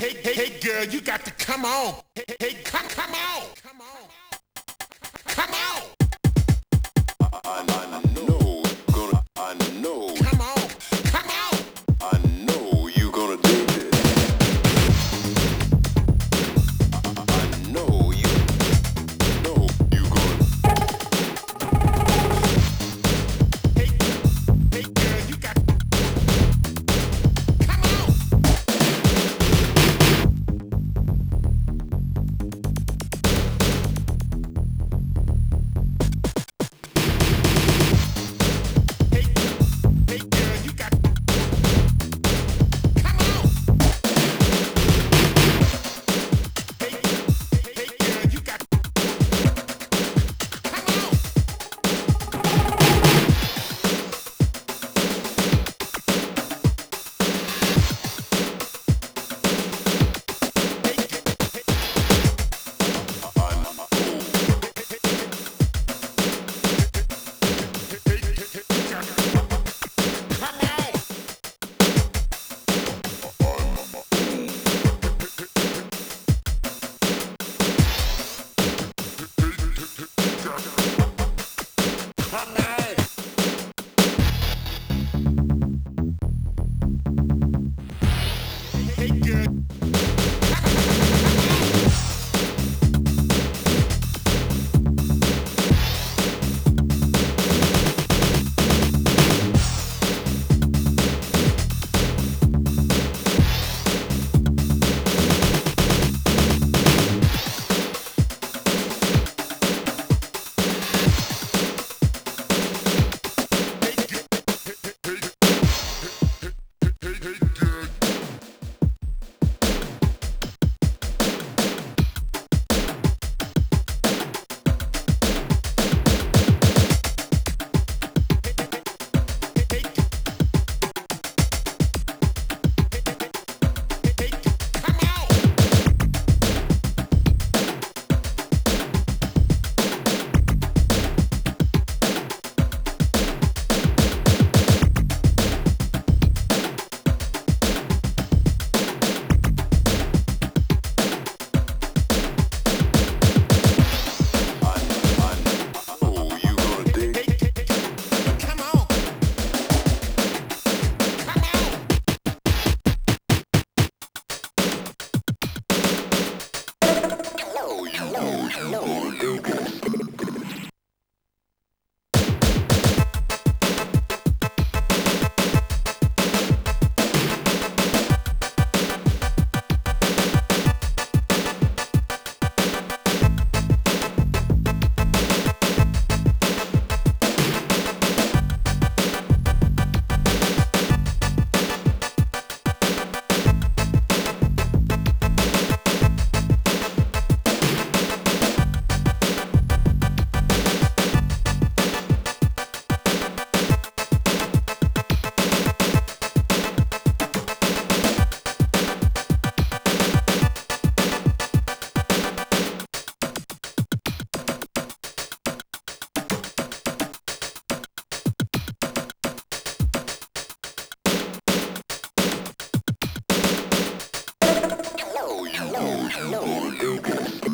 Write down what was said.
Hey, girl, you got to come on. Hey, come on. Come on. Come on. I know, I know, Come on. Come on. I know you gonna dig this. I know you gonna. Hey, girl, you got to come on. Hey, girl, you got to come on. Hey, girl, you got to come on. Hey, girl. No, you gonna dig this.